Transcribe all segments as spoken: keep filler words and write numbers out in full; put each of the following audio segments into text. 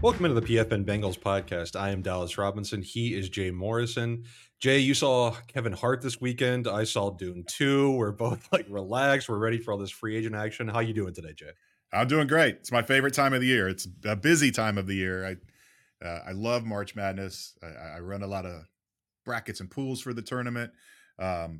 Welcome into the P F N Bengals podcast. I am Dallas Robinson. He is Jay Morrison. Jay, you saw Kevin Hart this weekend. I saw Dune two. We're both like relaxed. We're ready for all this free agent action. How you doing today, Jay? I'm doing great. It's my favorite time of the year. It's a busy time of the year. I uh, I love March Madness. I, I run a lot of brackets and pools for the tournament. Um,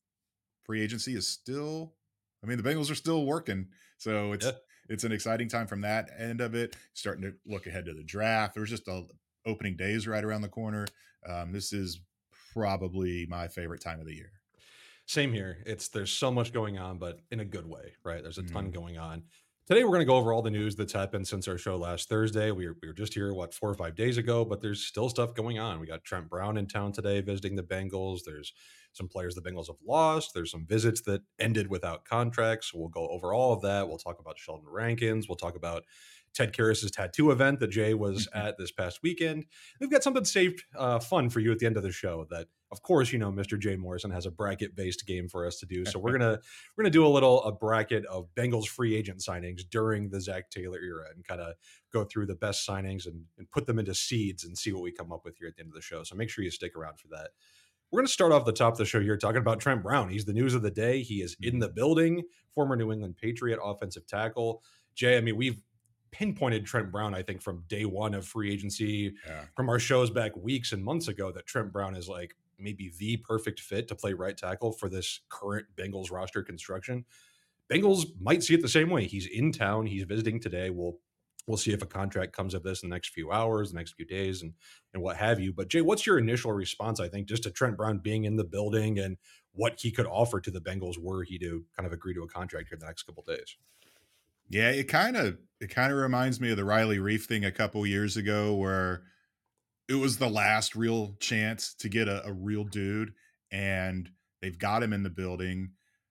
free agency is still, I mean, the Bengals are still working, so it's Yeah. it's an exciting time from that end of it. Starting to look ahead to the draft. There's just a opening days right around the corner. Um, this is probably my favorite time of the year. Same here. It's there's so much going on, but in a good way, right? There's a ton Mm. going on. Today we're going to go over all the news that's happened since our show last Thursday. We were, we were just here, what, four or five days ago, but there's still stuff going on. We got Trent Brown in town today visiting the Bengals. There's some players the Bengals have lost. There's some visits that ended without contracts. We'll go over all of that. We'll talk about Sheldon Rankins. We'll talk about Ted Karras's tattoo event that Jay was at this past weekend. We've got something saved uh, fun for you at the end of the show that, of course, you know, Mister Jay Morrison has a bracket-based game for us to do. So we're gonna we're gonna do a little a bracket of Bengals free agent signings during the Zach Taylor era and kind of go through the best signings and, and put them into seeds and see what we come up with here at the end of the show. So make sure you stick around for that. We're going to start off the top of the show here talking about Trent Brown. He's the news of the day. He is in the building, former New England Patriot offensive tackle. Jay, I mean, we've pinpointed Trent Brown, I think, from day one of free agency, Yeah. from our shows back weeks and months ago, that Trent Brown is like maybe the perfect fit to play right tackle for this current Bengals roster construction. Bengals might see it the same way. He's in town. He's visiting today. We'll we'll see if a contract comes of this in the next few hours, the next few days, and and what have you. But Jay, what's your initial response, I think, just to Trent Brown being in the building and what he could offer to the Bengals were he to kind of agree to a contract here in the next couple of days? Yeah, it kind of it kind of reminds me of the Riley Reef thing a couple years ago, where it was the last real chance to get a, a real dude, and they've got him in the building.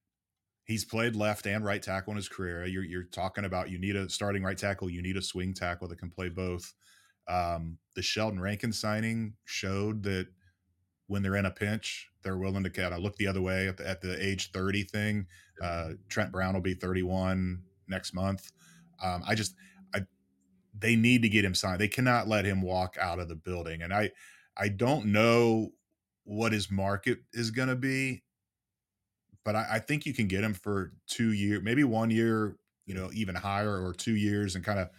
He's played left and right tackle in his career. You're you're talking about you need a starting right tackle, you need a swing tackle that can play both. Um, the Sheldon Rankins signing showed that when they're in a pinch, they're willing to kind of look the other way at the, at the age thirty thing. Uh, Trent Brown will be thirty-one next month. Um, I just, I, they need to get him signed. They cannot let him walk out of the building. And I, I don't know what his market is going to be, but I, I think you can get him for two years, maybe one year, you know, even higher, or two years, and kind of,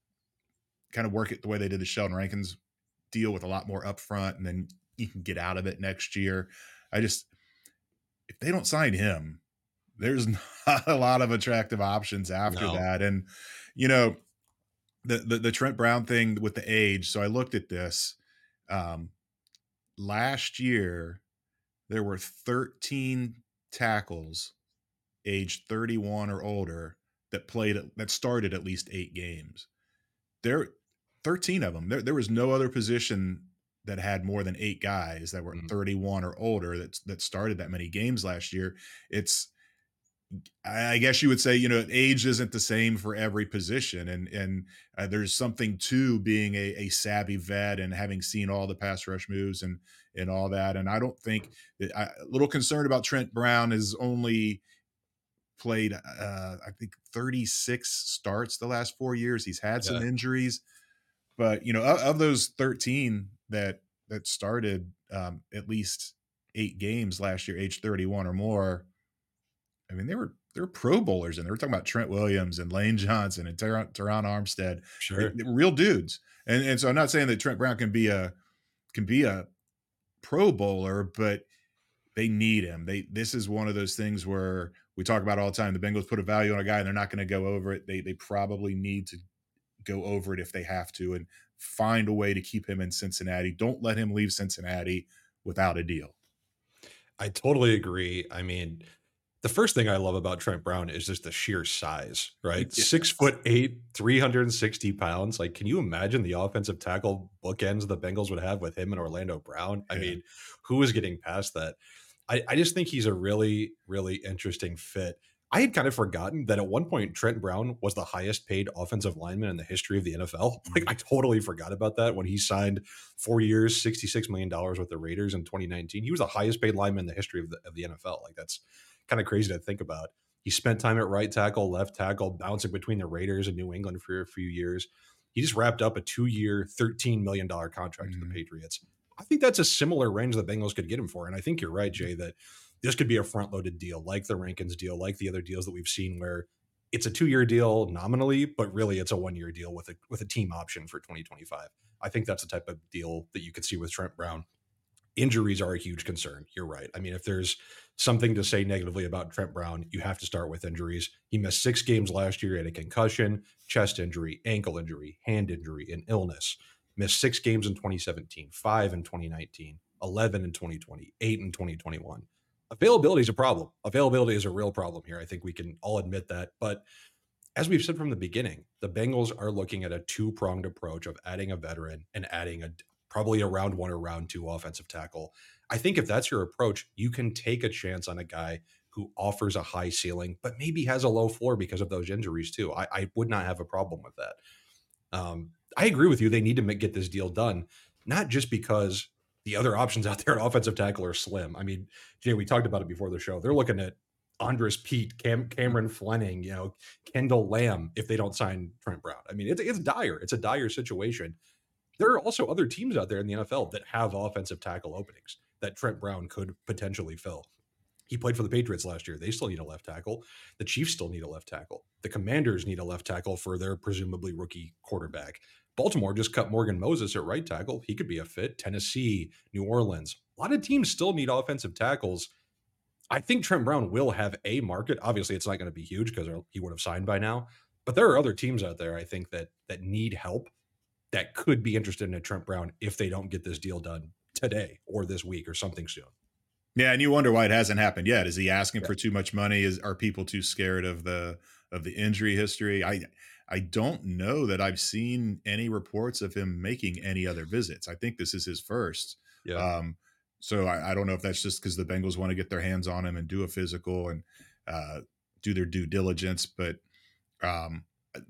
kind of work it the way they did the Sheldon Rankins deal, with a lot more upfront, and then you can get out of it next year. I just, if they don't sign him, there's not a lot of attractive options after No. that. And, you know, the, the, the Trent Brown thing with the age. So I looked at this, um, last year, there were thirteen tackles aged thirty-one or older that played, that started at least eight games. There, thirteen of them. There, there was no other position that had more than eight guys that were Mhm. thirty-one or older that that started that many games last year. It's, I guess you would say, you know, age isn't the same for every position, and and uh, there's something to being a, a savvy vet and having seen all the pass rush moves and and all that. And I don't think that I, a little concerned about Trent Brown is only played, uh, I think, thirty-six starts the last four years. He's had some Yeah. injuries, but you know, of, of those thirteen that that started um, at least eight games last year, age thirty-one or more, I mean, they were they were Pro Bowlers, and they were talking about Trent Williams and Lane Johnson and Teron, Teron Armstead, they, Sure. they were real dudes. And and so I'm not saying that Trent Brown can be a can be a Pro Bowler, but they need him. They this is one of those things where we talk about all the time. The Bengals put a value on a guy, and they're not going to go over it. They they probably need to go over it if they have to, and find a way to keep him in Cincinnati. Don't let him leave Cincinnati without a deal. I totally agree. I mean, the first thing I love about Trent Brown is just the sheer size, right? Yes. Six foot eight, three hundred sixty pounds. Like, can you imagine the offensive tackle bookends the Bengals would have with him and Orlando Brown? I Yeah. mean, who is getting past that? I, I just think he's a really, really interesting fit. I had kind of forgotten that at one point Trent Brown was the highest paid offensive lineman in the history of the N F L. Like, I totally forgot about that when he signed four years, sixty-six million dollars with the Raiders in twenty nineteen. He was the highest paid lineman in the history of the, of the N F L. Like, that's kind of crazy to think about. He spent time at right tackle, left tackle, bouncing between the Raiders and New England for a few years. He just wrapped up a two-year, thirteen million dollars contract with the Mhm. Patriots. I think that's a similar range the Bengals could get him for, and I think you're right, Jay, that this could be a front-loaded deal, like the Rankins deal, like the other deals that we've seen where it's a two-year deal nominally, but really it's a one-year deal with a with a team option for twenty twenty-five. I think that's the type of deal that you could see with Trent Brown. Injuries are a huge concern. You're right. I mean, if there's something to say negatively about Trent Brown, you have to start with injuries. He missed six games last year, had a concussion, chest injury, ankle injury, hand injury, and illness. Missed six games in twenty seventeen, five in twenty nineteen, eleven in twenty twenty, eight in twenty twenty-one. Availability is a problem. Availability is a real problem here. I think we can all admit that. But as we've said from the beginning, the Bengals are looking at a two pronged approach of adding a veteran and adding a probably a round one or round two offensive tackle. I think if that's your approach, you can take a chance on a guy who offers a high ceiling, but maybe has a low floor because of those injuries too. I, I would not have a problem with that. Um, I agree with you. They need to make, get this deal done, not just because the other options out there at offensive tackle are slim. I mean, Jay, we talked about it before the show. They're looking at Andres Pete, Cam, Cameron Fleming, you know, Kendall Lamb if they don't sign Trent Brown. I mean, it's it's dire. It's a dire situation. There are also other teams out there in the N F L that have offensive tackle openings that Trent Brown could potentially fill. He played for the Patriots last year. They still need a left tackle. The Chiefs still need a left tackle. The Commanders need a left tackle for their presumably rookie quarterback. Baltimore just cut Morgan Moses at right tackle. He could be a fit. Tennessee, New Orleans. A lot of teams still need offensive tackles. I think Trent Brown will have a market. Obviously, it's not going to be huge because he would have signed by now. But there are other teams out there, I think, that that need help that could be interested in a Trent Brown if they don't get this deal done today or this week or something soon. Yeah, and you wonder why it hasn't happened yet. Is he asking Yeah. for too much money? Is are people too scared of the of the injury history? I I don't know that I've seen any reports of him making any other visits. I think this is his first. Yeah. Um, so I, I don't know if that's just because the Bengals want to get their hands on him and do a physical and uh, do their due diligence, but um,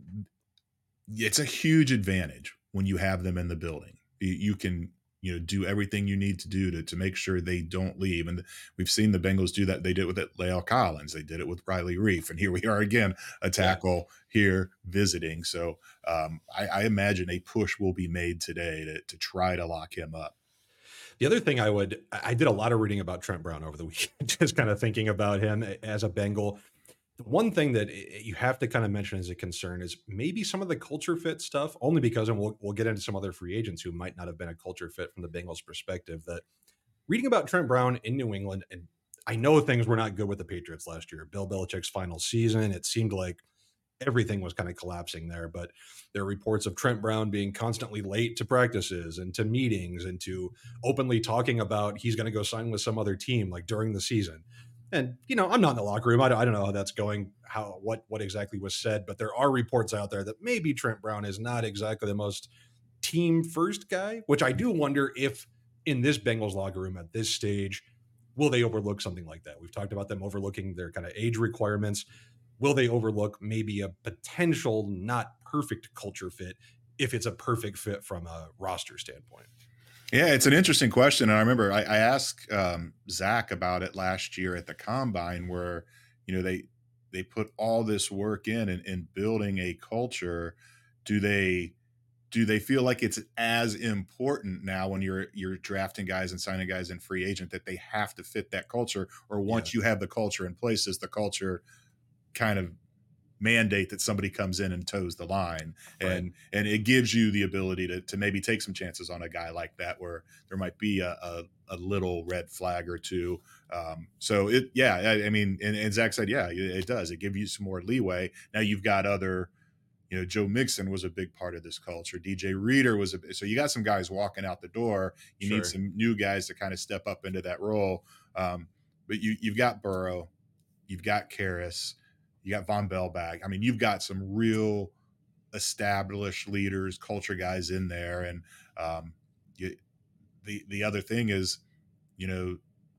it's a huge advantage when you have them in the building. You, you can you know do everything you need to do to to make sure they don't leave. And we've seen the Bengals do that. They did it with it, Lael Collins. They did it with Riley Reef, and here we are again, a Yeah. tackle here visiting. So um, I, I imagine a push will be made today to to try to lock him up. The other thing I would, I did a lot of reading about Trent Brown over the weekend, just kind of thinking about him as a Bengal. The one thing that you have to kind of mention as a concern is maybe some of the culture fit stuff, only because, and we'll, we'll get into some other free agents who might not have been a culture fit from the Bengals perspective, that reading about Trent Brown in New England, and I know things were not good with the Patriots last year. Bill Belichick's final season, it seemed like everything was kind of collapsing there. But there are reports of Trent Brown being constantly late to practices and to meetings and to openly talking about he's going to go sign with some other team like during the season. And you know, I'm not in the locker room. I don't, I don't know how that's going, how what what exactly was said, but there are reports out there that maybe Trent Brown is not exactly the most team first guy, which I do wonder if in this Bengals locker room at this stage, will they overlook something like that? We've talked about them overlooking their kind of age requirements. Will they overlook maybe a potential not perfect culture fit if it's a perfect fit from a roster standpoint? Yeah, it's an interesting question. And I remember I, I asked um, Zach about it last year at the combine, where you know they they put all this work in in, in building a culture. Do they do they feel like it's as important now when you're you're drafting guys and signing guys in free agent that they have to fit that culture, or Yeah, once you have the culture in place, is the culture kind of mandate that somebody comes in and toes the line, right. and and it gives you the ability to to maybe take some chances on a guy like that where there might be a a, a little red flag or two. Um, so it yeah, I, I mean, and, and Zach said yeah, it does. It gives you some more leeway. Now you've got other. You know, Joe Mixon was a big part of this culture. D J Reader was a so you got some guys walking out the door. You need Sure. some new guys to kind of step up into that role. Um, but you you've got Burrow, you've got Karras, you got Von Bellback. I mean, you've got some real established leaders, culture guys in there. And um, you, the the other thing is, you know,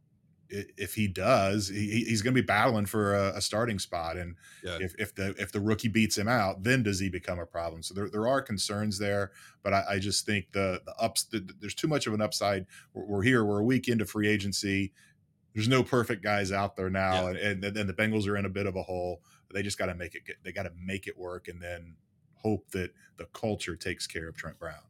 if he does, he, he's going to be battling for a, a starting spot. And Yeah. if, if the if the rookie beats him out, then does he become a problem? So there, there are concerns there, but I, I just think the the ups the, there's too much of an upside. We're, we're here, we're a week into free agency. There's no perfect guys out there now, Yeah. and and then the Bengals are in a bit of a hole. They just got to make it. They got to make it work, and then hope that the culture takes care of Trent Brown.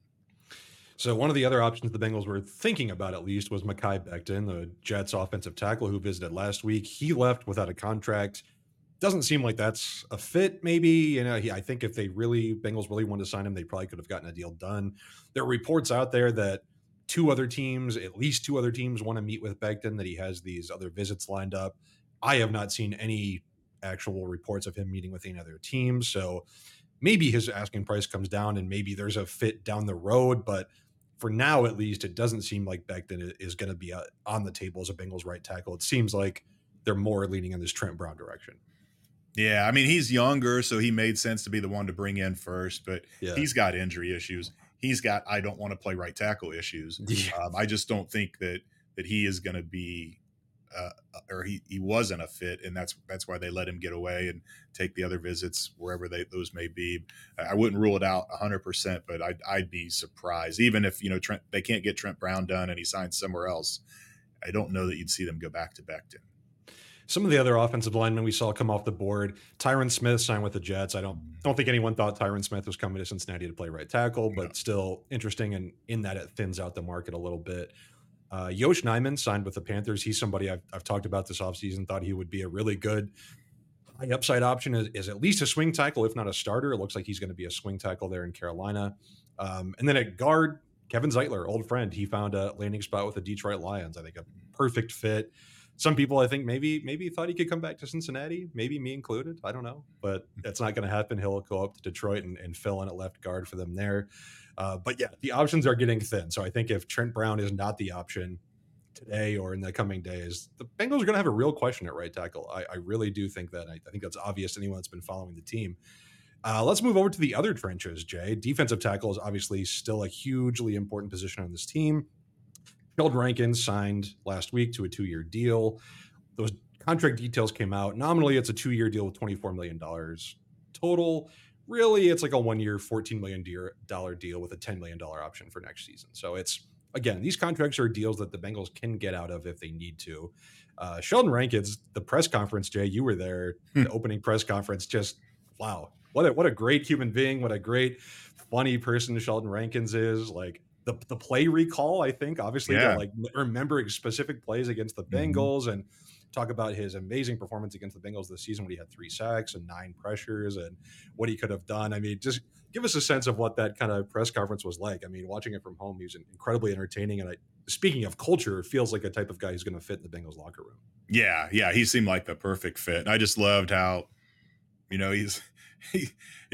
So one of the other options the Bengals were thinking about at least was Mekhi Becton, the Jets offensive tackle who visited last week. He left without a contract. Doesn't seem like that's a fit. Maybe, you know, he, I think if they really Bengals really wanted to sign him, they probably could have gotten a deal done. There are reports out there that two other teams, at least two other teams, want to meet with Becton. That he has these other visits lined up. I have not seen any actual reports of him meeting with any other teams. So maybe his asking price comes down, and maybe there's a fit down the road. But for now, at least, it doesn't seem like Becton is going to be uh, on the table as a Bengals right tackle. It seems like they're more leaning in this Trent Brown direction. Yeah, I mean, he's younger, so he made sense to be the one to bring in first, but Yeah. he's got injury issues. He's got I don't want to play right tackle issues. Yeah. Um, I just don't think that that he is going to be uh, or he, he wasn't a fit, and that's that's why they let him get away and take the other visits wherever they those may be. I wouldn't rule it out one hundred percent, but I'd, I'd be surprised. Even if, you know, Trent, they can't get Trent Brown done and he signs somewhere else, I don't know that you'd see them go back to Becton. Some of the other offensive linemen we saw come off the board. Tyron Smith signed with the Jets. I don't don't think anyone thought Tyron Smith was coming to Cincinnati to play right tackle, but No. still interesting, and in that it thins out the market a little bit. Uh, Yosh Nijman signed with the Panthers. He's somebody I've, I've talked about this offseason, thought he would be a really good high upside option is, is at least a swing tackle, if not a starter. It looks like he's going to be a swing tackle there in Carolina. Um, and then at guard, Kevin Zeitler, old friend, he found a landing spot with the Detroit Lions. I think a perfect fit. Some people, I think, maybe maybe thought he could come back to Cincinnati, maybe me included. I don't know, but that's not going to happen. He'll go up to Detroit and, and fill in at left guard for them there. Uh, but yeah, the options are getting thin. So I think if Trent Brown is not the option today or in the coming days, the Bengals are going to have a real question at right tackle. I, I really do think that. I, I think that's obvious to anyone that's been following the team. Uh, let's move over to the other trenches, Jay. Defensive tackle is obviously still a hugely important position on this team. Sheldon Rankins signed last week to a two-year deal. Those contract details came out. Nominally, it's a two-year deal with twenty-four million dollars total. Really, it's like a one-year, fourteen million dollars deal with a ten million dollars option for next season. So it's, again, these contracts are deals that the Bengals can get out of if they need to. Uh, Sheldon Rankins, the press conference, Jay, you were there, the opening press conference, just, wow. What a, what a great human being. What a great, funny person Sheldon Rankins is. Like, The, the play recall, I think, obviously, Yeah. to like remembering specific plays against the Mhm. Bengals and talk about his amazing performance against the Bengals this season when he had three sacks and nine pressures and what he could have done. I mean, just give us a sense of what that kind of press conference was like. I mean, watching it from home, he was incredibly entertaining. And I, speaking of culture, it feels like a type of guy who's going to fit in the Bengals locker room. Yeah, yeah, he seemed like the perfect fit. And I just loved how, you know, he's he,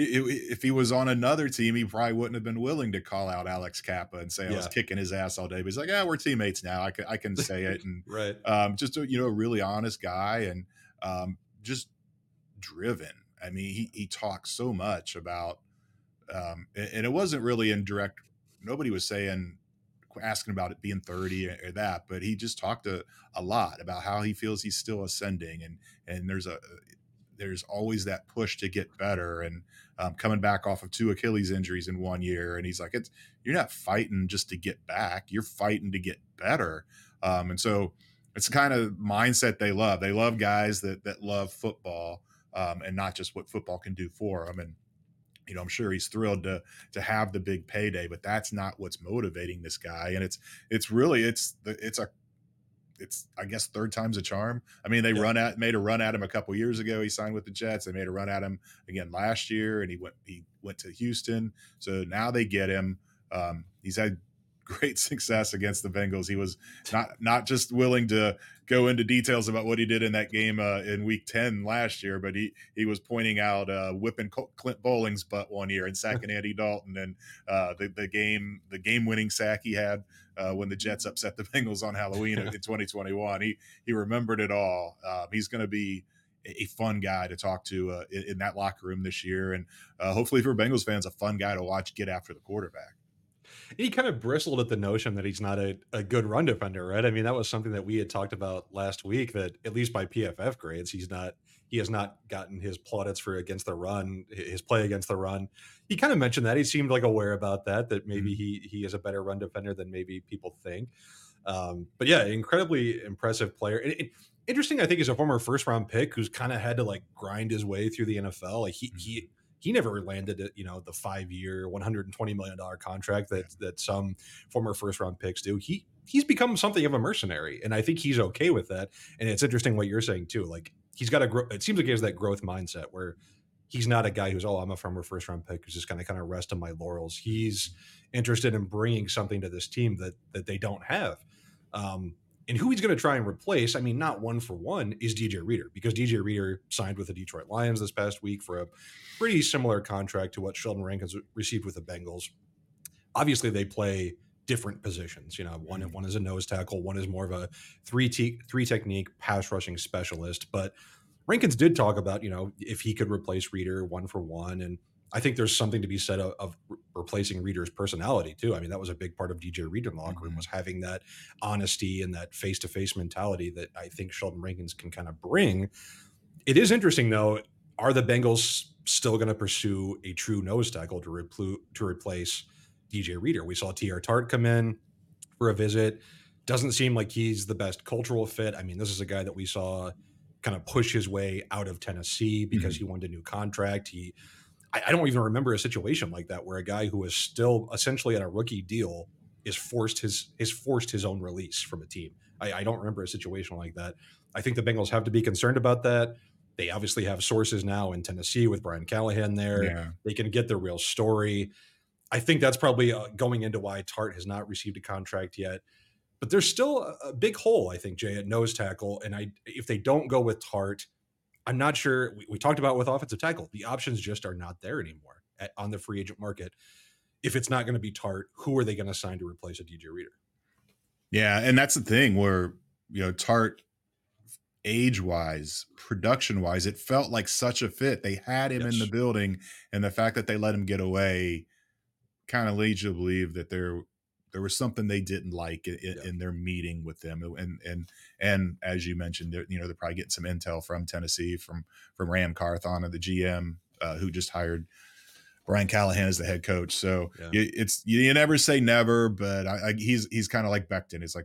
if he was on another team, he probably wouldn't have been willing to call out Alex Kappa and say I was Yeah. kicking his ass all day. But he's like, yeah, we're teammates now. I can I can say it. And Right. um, just a, you know, a really honest guy and um, just driven. I mean, he he talks so much about, um, and, and it wasn't really in direct. Nobody was saying asking about it being thirty or, or that, but he just talked a, a lot about how he feels he's still ascending, and and there's a there's always that push to get better, and um, coming back off of two Achilles injuries in one year. And he's like, it's, you're not fighting just to get back, you're fighting to get better. Um, and so it's the kind of mindset they love. They love guys that, that love football um, and not just what football can do for them. And, you know, I'm sure he's thrilled to, to have the big payday, but that's not what's motivating this guy. And it's, it's really, it's the, it's a, it's, I guess, third time's a charm. I mean, they Yeah. run at made a run at him a couple years ago. He signed with the Jets. They made a run at him again last year, and he went he went to Houston. So now they get him. Um, he's had great success against the Bengals. He was not not just willing to go into details about what he did in that game uh, in Week ten last year, but he he was pointing out uh, whipping Clint Bowling's butt one year and sacking Andy Dalton, and uh, the the game the game winning sack he had uh, when the Jets upset the Bengals on Halloween in twenty twenty-one. He he remembered it all. Uh, he's going to be a fun guy to talk to uh, in, in that locker room this year, and uh, hopefully for Bengals fans, a fun guy to watch get after the quarterback. He kind of bristled at the notion that he's not a, a good run defender, right? I mean, that was something that we had talked about last week, that at least by P F F grades, he's not, he has not gotten his plaudits for against the run, his play against the run. He kind of mentioned that. He seemed like aware about that, that maybe he he is a better run defender than maybe people think. Um, but yeah, incredibly impressive player. And, and interesting, I think, is a former first round pick who's kind of had to like grind his way through the N F L. Like he, he he never landed at, you know, the five year, one hundred twenty million dollars contract Yeah. that that some former first round picks do. He he's become something of a mercenary, and I think he's okay with that. And it's interesting what you're saying too. Like he's got a grow. It seems like he has that growth mindset where he's not a guy who's, oh, I'm a former first round pick who's just going to kind of rest on my laurels. He's interested in bringing something to this team that that they don't have. Um, and who he's going to try and replace, I mean, not one for one, is D J Reader, because D J Reader signed with the Detroit Lions this past week for a pretty similar contract to what Sheldon Rankins received with the Bengals. Obviously, they play different positions. You know, one Mhm. one is a nose tackle, one is more of a three te- three technique pass rushing specialist. But Rankins did talk about, you know, if he could replace Reader one for one, and I think there's something to be said of, of re- replacing Reader's personality too. I mean, that was a big part of D J Reader in the locker room, Mhm. was having that honesty and that face to face mentality that I think Sheldon Rankins can kind of bring. It is interesting though. Are the Bengals still going to pursue a true nose tackle to, replu- to replace D J Reader? We saw T R. Tart come in for a visit. Doesn't seem like he's the best cultural fit. I mean, this is a guy that we saw kind of push his way out of Tennessee because Mhm. he wanted a new contract. He, I, I don't even remember a situation like that where a guy who is still essentially on a rookie deal is forced his is forced his own release from a team. I, I don't remember a situation like that. I think the Bengals have to be concerned about that. They obviously have sources now in Tennessee with Brian Callahan there. Yeah. They can get the real story. I think that's probably uh, going into why Tart has not received a contract yet. But there's still a, a big hole, I think, Jay, at nose tackle. And I, if they don't go with Tart, I'm not sure. We, we talked about with offensive tackle, the options just are not there anymore at, on the free agent market. If it's not going to be Tart, who are they going to sign to replace a D J Reader? Yeah, and that's the thing where, you know, Tart age wise, production wise, it felt like such a fit. They had him in the Yes. building, and the fact that they let him get away kind of leads you to believe that there there was something they didn't like in, Yeah. in their meeting with them. And and and as you mentioned, they're, you know, they're probably getting some intel from Tennessee, from from Ram Carthon and the G M, uh, who just hired Brian Callahan as the head coach. So Yeah. you, it's you, you never say never, but I, I, he's he's kind of like Becton. It's like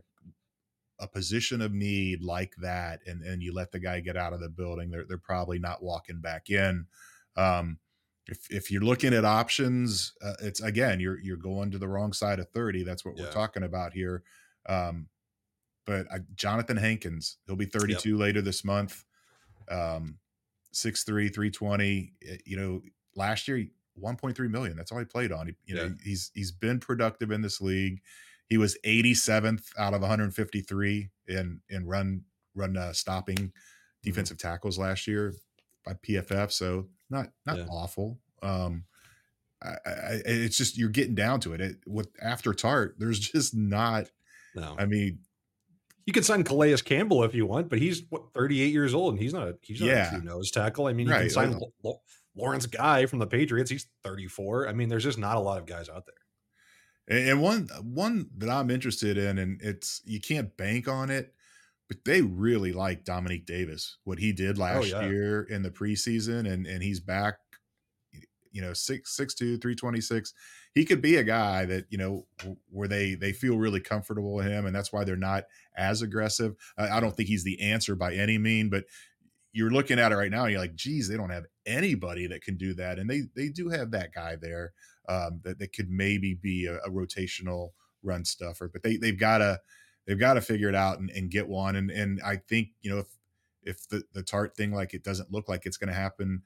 a position of need like that, and and you let the guy get out of the building, they're they're probably not walking back in. Um, if if you're looking at options, uh, it's again you're you're going to the wrong side of thirty. That's what we're Yeah. talking about here. Um, but I, Jonathan Hankins, he'll be Yep. thirty-two later this month. Um, six three, three twenty. eh, You know, last year one point three million. That's all he played on. He, you Yeah. know, he's he's been productive in this league. He was eighty-seventh out of one hundred fifty-three in in run run uh, stopping Hmm. defensive tackles last year by P F F. So not not Yeah. awful. Um, I, I, it's just you're getting down to it. it. With after Tart, there's just not. No. I mean, You could sign Calais Campbell if you want, but he's what, thirty-eight years old, and he's not a he's not a true yeah, nose tackle. I mean, you can right. sign Like, L- L- Lawrence Guy from the Patriots. He's thirty-four. I mean, there's just not a lot of guys out there. And and one one that I'm interested in, and it's you can't bank on it, but they really like Dominique Davis, what he did Oh last yeah. year in the preseason, and and he's back, you know, six six two, three twenty six. He could be a guy that, you know, w- where they they feel really comfortable with him, and that's why they're not as aggressive. I, I Yeah. don't think he's the answer by any mean, but you're looking at it right now, and you're like, geez, they don't have anybody that can do that. And they they do have that guy there, um, that, that could maybe be a, a rotational run stuffer, but they they've gotta they've got to figure it out and, and get one. And and I think, you know, if if the, the Tart thing, like, it doesn't look like it's gonna happen,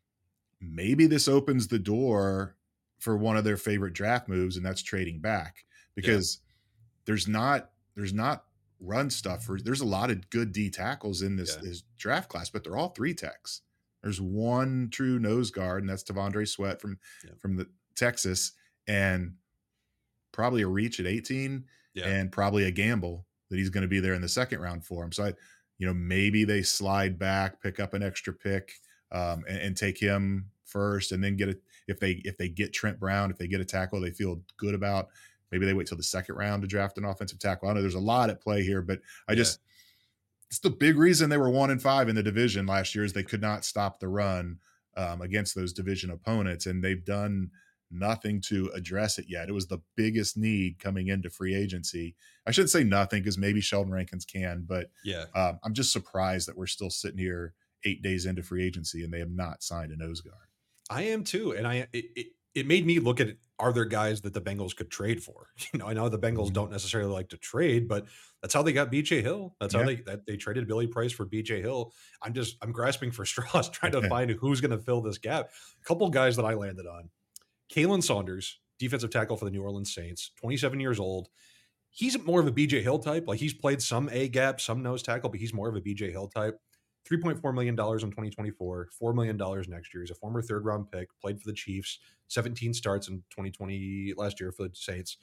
maybe this opens the door for one of their favorite draft moves, and that's trading back, Yeah. because there's not there's not run stuffers. There's a lot of good D tackles in this Yeah. this draft class, but they're all three techs. There's one true nose guard, and that's Devondre Sweat from Yeah. from the Texas, and probably a reach at eighteen, Yeah. and probably a gamble that he's going to be there in the second round for him. So I, you know, maybe they slide back, pick up an extra pick, um, and, and take him first, and then get it if they if they get Trent Brown, if they get a tackle they feel good about. Maybe they wait till the second round to draft an offensive tackle. I know there's a lot at play here, but I Yeah. just it's the big reason they were one and five in the division last year is they could not stop the run, um, against those division opponents, and they've done nothing to address it yet. It was the biggest need coming into free agency. I should say nothing because maybe Sheldon Rankins can, but Yeah. um, I'm just surprised that we're still sitting here eight days into free agency and they have not signed a nose guard. I am too, and I it, it it made me look at it, are there guys that the Bengals could trade for? You know, I know the Bengals Mhm. don't necessarily like to trade, but that's how they got B J Hill. That's how Yeah. they that they traded Billy Price for B J Hill. I'm just I'm grasping for straws trying to find who's going to fill this gap. A couple guys that I landed on. Kalen Saunders, defensive tackle for the New Orleans Saints, twenty-seven years old. He's more of a B J Hill type. Like he's played some A gap, some nose tackle, but he's more of a B J Hill type. three point four million dollars in twenty twenty-four, four million dollars next year. He's a former third round pick, played for the Chiefs, seventeen starts in twenty twenty last year for the Saints.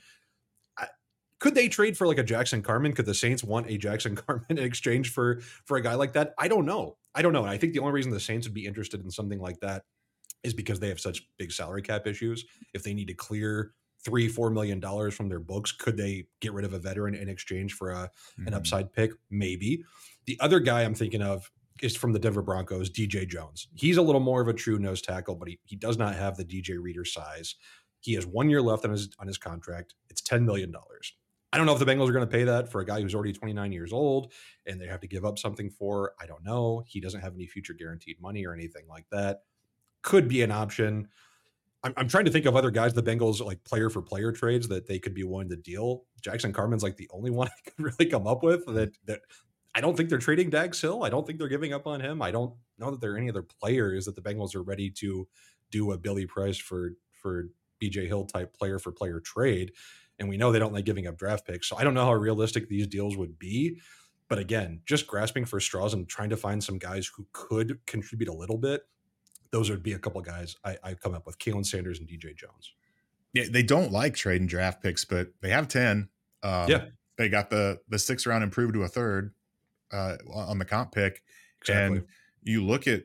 I, could they trade for like a Jackson Carman? Could the Saints want a Jackson Carman in exchange for for a guy like that? I don't know. I don't know. And I think the only reason the Saints would be interested in something like that is because they have such big salary cap issues. If they need to clear three, four million dollars from their books, could they get rid of a veteran in exchange for a an Mhm. upside pick? Maybe. The other guy I'm thinking of is from the Denver Broncos, D J Jones. He's a little more of a true nose tackle, but he, he does not have the D J Reader size. He has one year left on his on his contract. It's ten million dollars. I don't know if the Bengals are going to pay that for a guy who's already twenty-nine years old and they have to give up something for. I don't know. He doesn't have any future guaranteed money or anything like that. Could be an option. I'm, I'm trying to think of other guys, the Bengals, like player for player trades that they could be willing to deal. Jackson Carman's like the only one I could really come up with that that I don't think they're trading Dax Hill. I don't think they're giving up on him. I don't know that there are any other players that the Bengals are ready to do a Billy Price for for B J Hill type player for player trade. And we know they don't like giving up draft picks. So I don't know how realistic these deals would be. But again, just grasping for straws and trying to find some guys who could contribute a little bit, those would be a couple guys I, I come up with: Kalen Sanders and D J Jones. Yeah, they don't like trading draft picks, but they have ten. Um, Yeah, they got the the sixth round improved to a third uh, on the comp pick, exactly. and you look at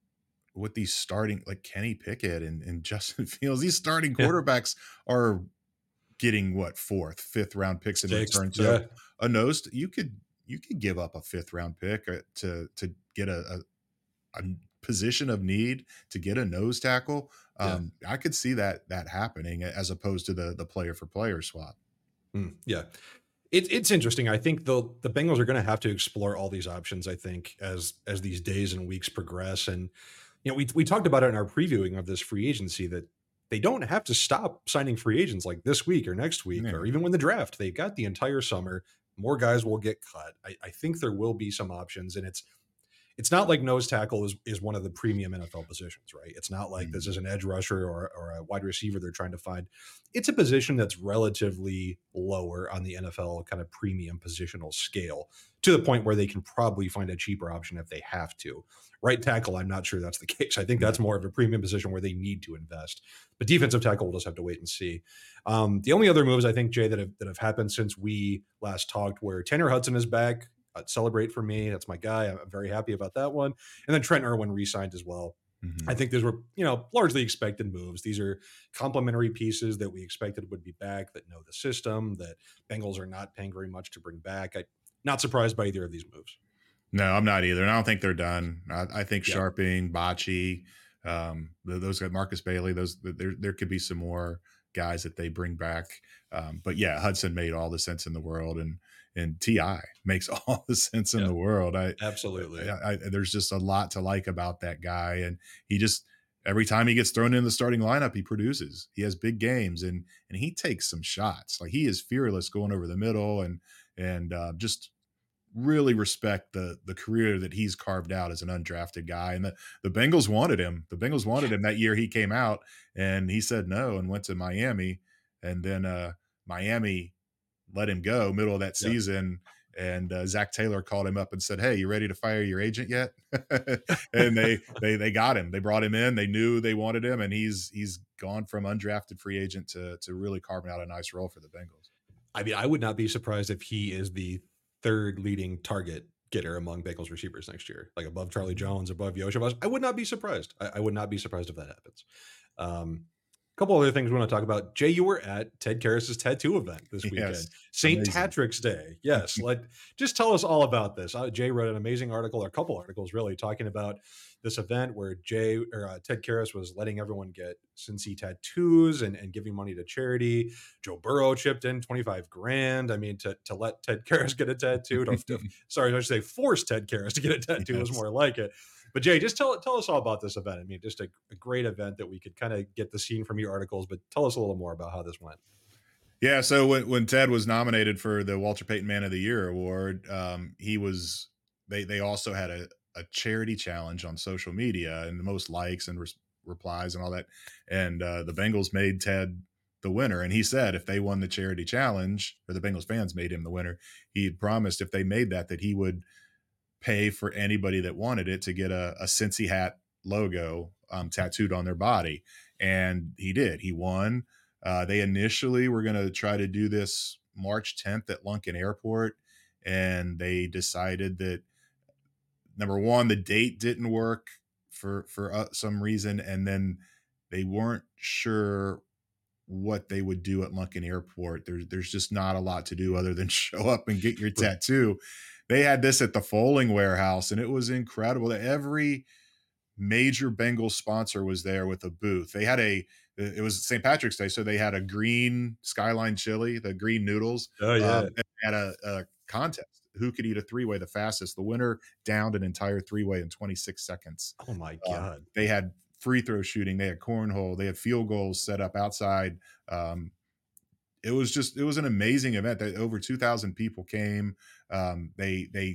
what these starting like Kenny Pickett and, and Justin Fields, these starting Yeah, quarterbacks are getting what fourth, fifth round picks in sixth. return. So Yeah, a nose you could you could give up a fifth round pick uh, to to get a, a, a position of need to get a nose tackle. yeah, Um, I could see that that happening as opposed to the the player for player swap. mm, yeah. It's it's interesting. I think the the Bengals are going to have to explore all these options. I think as as these days and weeks progress, and you know, we we talked about it in our previewing of this free agency that they don't have to stop signing free agents like this week or next week or Yeah. even when the draft. They've got the entire summer. More guys will get cut. I, I think there will be some options, and it's it's not like nose tackle is is one of the premium N F L positions, right? It's not like this Mhm. is an edge rusher or or a wide receiver they're trying to find. It's a position that's relatively lower on the N F L kind of premium positional scale to the point where they can probably find a cheaper option if they have to. Right tackle, I'm not sure that's the case. I think Yeah. that's more of a premium position where they need to invest. But defensive tackle, we'll just have to wait and see. Um, the only other moves I think, Jay, that have that have happened since we last talked, where Tanner Hudson is back, uh, celebrate for me. That's my guy. I'm very happy about that one. And then Trent Irwin re-signed as well. I Mhm. think these were, you know, largely expected moves. These are complementary pieces that we expected would be back, that know the system, that Bengals are not paying very much to bring back. I not surprised by either of these moves. No, I'm not either, and I don't think they're done. I, I think Yeah. Sharping, Bocce, um, th- those got Marcus Bailey. Those there there could be some more guys that they bring back. Um, but yeah, Hudson made all the sense in the world, and and Ti makes all the sense in Yeah. the world. I, Absolutely. I, I there's just a lot to like about that guy, and he just every time he gets thrown in the starting lineup, he produces. He has big games, and and he takes some shots. Like he is fearless going over the middle, and and uh, just really respect the the career that he's carved out as an undrafted guy. And the, the Bengals wanted him. The Bengals wanted Yeah. him that year he came out, and he said no and went to Miami. And then uh, Miami let him go middle of that Yeah. season. And uh, Zach Taylor called him up and said, "Hey, you ready to fire your agent yet?" and they they they got him. They brought him in. They knew they wanted him, and he's he's gone from undrafted free agent to to really carving out a nice role for the Bengals. I mean, I would not be surprised if he is the third leading target getter among Bengals receivers next year, like above Charlie Mhm. Jones, above Yoshivas. I would not be surprised. I, I would not be surprised if that happens. Um, a couple other things we want to talk about. Jay, you were at Ted Karras's tattoo event this weekend, Yes, Saint amazing. Patrick's Day. Yes, let just tell us all about this. Uh, Jay wrote an amazing article, or a couple articles, really, talking about this event where Jay or uh, Ted Karras was letting everyone get Cincy tattoos and, and giving money to charity. Joe Burrow chipped in twenty-five grand. I mean, to to let Ted Karras get a tattoo. To, to, sorry, I should say force Ted Karras to get a tattoo was Yes. more like it. But Jay, just tell tell us all about this event. I mean, just a, a great event that we could kind of get the scene from your articles, but tell us a little more about how this went. Yeah, so when when Ted was nominated for the Walter Payton Man of the Year award, um, he was they they also had a a charity challenge on social media and the most likes and res- replies and all that. And uh, the Bengals made Ted the winner, and he said if they won the charity challenge, or the Bengals fans made him the winner, he had promised if they made that that he would pay for anybody that wanted it to get a, a Cincy hat logo um, tattooed on their body. And he did. He won. Uh, they initially were going to try to do this March tenth at Lunken Airport. And they decided that, number one, the date didn't work for, for uh, some reason. And then they weren't sure what they would do at Lunken Airport. There's there's just not a lot to do other than show up and get your tattoo. They had this at the Foaling Warehouse, and it was incredible. Every major Bengals sponsor was there with a booth. They had a it was Saint Patrick's Day, so they had a green Skyline chili, the green noodles. Oh Um, yeah. and they had a, a contest who could eat a three way the fastest. The winner downed an entire three way in twenty-six seconds. Oh my Um, god. they had free throw shooting, they had cornhole, they had field goals set up outside. Um, it was just it was an amazing event. That over two thousand people came. Um, they they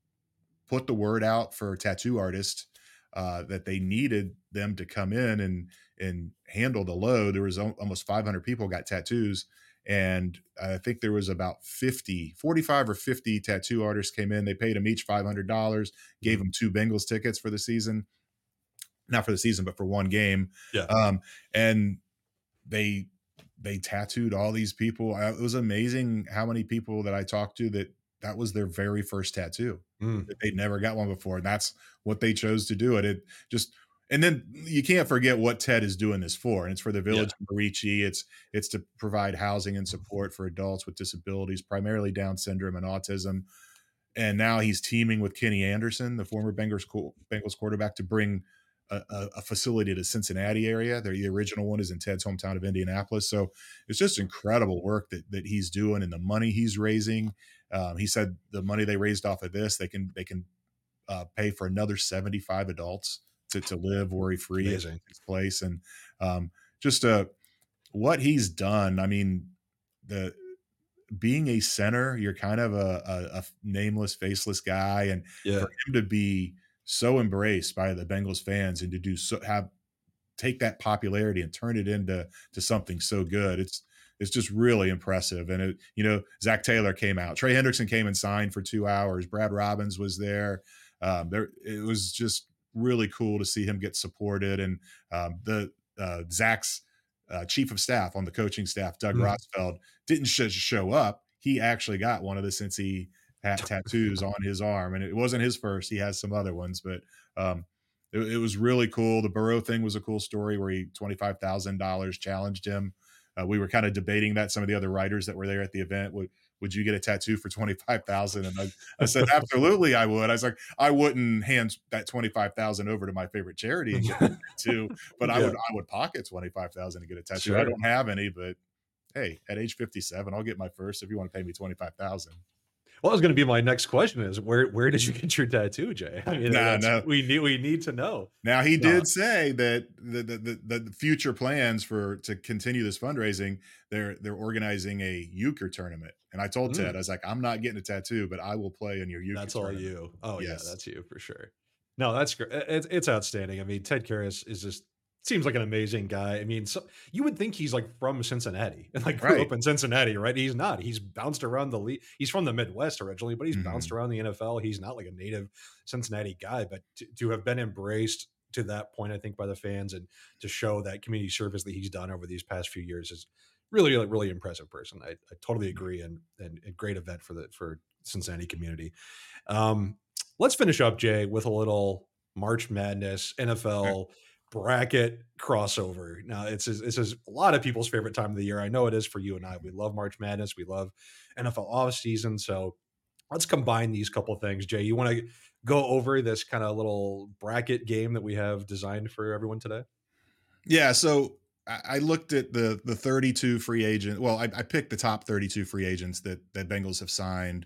put the word out for tattoo artists uh, that they needed them to come in and and handle the load. There was al- almost five hundred people got tattoos, and I think there was about fifty, forty-five or fifty tattoo artists came in. They paid them each five hundred dollars, gave Mhm. them two Bengals tickets for the season, not for the season, but for one game. Yeah. Um, and they they tattooed all these people. I, it was amazing how many people that I talked to that that was their very first tattoo. Mm. That they'd never got one before, and that's what they chose to do. It it just and then you can't forget what Ted is doing this for, and it's for the Yeah. Village of Marici. It's it's to provide housing and support for adults with disabilities, primarily Down syndrome and autism. And now he's teaming with Kenny Anderson, the former Bengals Bengals quarterback, to bring a, a, a facility to Cincinnati area. The, the original one is in Ted's hometown of Indianapolis. So it's just incredible work that that he's doing and the money he's raising. Um, he said the money they raised off of this, they can they can uh, pay for another seventy-five adults to to live worry free at Amazing. his place, and um, just uh, what he's done. I mean, the being a center, you're kind of a, a, a nameless, faceless guy, and Yeah. for him to be so embraced by the Bengals fans and to do so have take that popularity and turn it into to something so good, it's it's just really impressive. And it, you know, Zach Taylor came out, Trey Hendrickson came and signed for two hours, Brad Robbins was there. Um, there, it was just really cool to see him get supported, and um, the uh, Zach's uh, chief of staff on the coaching staff, Doug Mm. Rotsfeld, didn't just show up. He actually got one of the Cincy hat tattoos on his arm, and it wasn't his first. He has some other ones, but um, it, it was really cool. The Burrow thing was a cool story where he twenty-five thousand dollars challenged him. Uh, we were kind of debating that. Some of the other writers that were there at the event would, would you get a tattoo for twenty-five thousand? And I, I said, absolutely, I would. I was like, I wouldn't hand that twenty-five thousand over to my favorite charity and get a tattoo, but I Yeah. would, I would pocket twenty-five thousand to get a tattoo. I Sure. don't have any, but hey, at age fifty-seven, I'll get my first if you want to pay me twenty-five thousand. Well, that was gonna be my next question is where where did you get your tattoo, Jay? I mean, No, that's no. we need we need to know. Now he No. did say that the, the the the future plans for to continue this fundraising, they're they're organizing a euchre tournament. And I told Ted, Mm. I was like, I'm not getting a tattoo, but I will play in your euchre That's all tournament. you. Oh yeah, Yes. that's you for sure. No, that's great. It's it's outstanding. I mean, Ted Karras is just seems like an amazing guy. I mean, so you would think he's like from Cincinnati and like grew Right. up in Cincinnati, right? He's not. He's bounced around the league. He's from the Midwest originally, but he's bounced Mhm. around the N F L. He's not like a native Cincinnati guy, but to, to have been embraced to that point, I think by the fans and to show that community service that he's done over these past few years is really, really, really impressive person. I, I totally agree, and and a great event for the for Cincinnati community. Um, let's finish up, Jay, with a little March Madness N F Okay. L bracket crossover. Now, it's this is a lot of people's favorite time of the year. I know it is for you and I. We love March Madness. We love N F L off season. So let's combine these couple things. Jay, you want to go over this kind of little bracket game that we have designed for everyone today? Yeah, so I I looked at the the thirty-two free agent. Well, I, I picked the top thirty-two free agents that that Bengals have signed